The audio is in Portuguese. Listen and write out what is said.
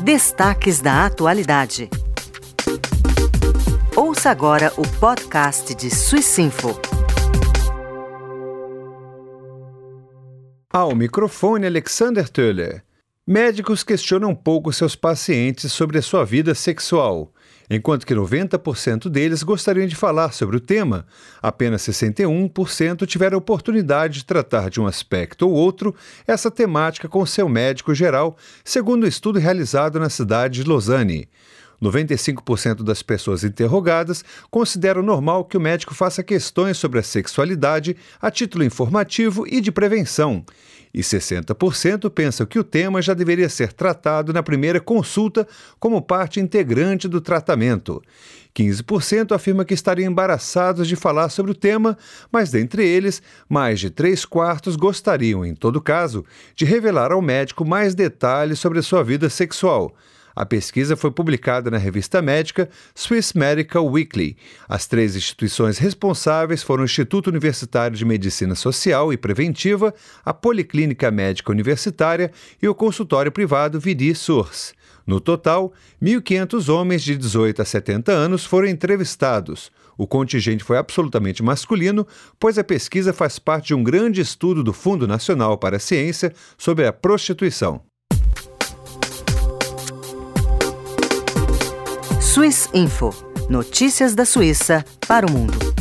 Destaques da atualidade. Ouça agora o podcast de Swissinfo. Ao microfone, Alexander Töller. Médicos questionam pouco seus pacientes sobre a sua vida sexual. Enquanto que 90% deles gostariam de falar sobre o tema, apenas 61% tiveram a oportunidade de tratar de um aspecto ou outro essa temática com seu médico geral, segundo um estudo realizado na cidade de Lausanne. 95% das pessoas interrogadas consideram normal que o médico faça questões sobre a sexualidade a título informativo e de prevenção. E 60% pensam que o tema já deveria ser tratado na primeira consulta como parte integrante do tratamento. 15% afirma que estariam embaraçados de falar sobre o tema, mas dentre eles, mais de 3/4 gostariam, em todo caso, de revelar ao médico mais detalhes sobre a sua vida sexual. A pesquisa foi publicada na revista médica Swiss Medical Weekly. As 3 instituições responsáveis foram o Instituto Universitário de Medicina Social e Preventiva, a Policlínica Médica Universitária e o consultório privado Vidy Source. No total, 1.500 homens de 18 a 70 anos foram entrevistados. O contingente foi absolutamente masculino, pois a pesquisa faz parte de um grande estudo do Fundo Nacional para a Ciência sobre a prostituição. Swissinfo. Notícias da Suíça para o mundo.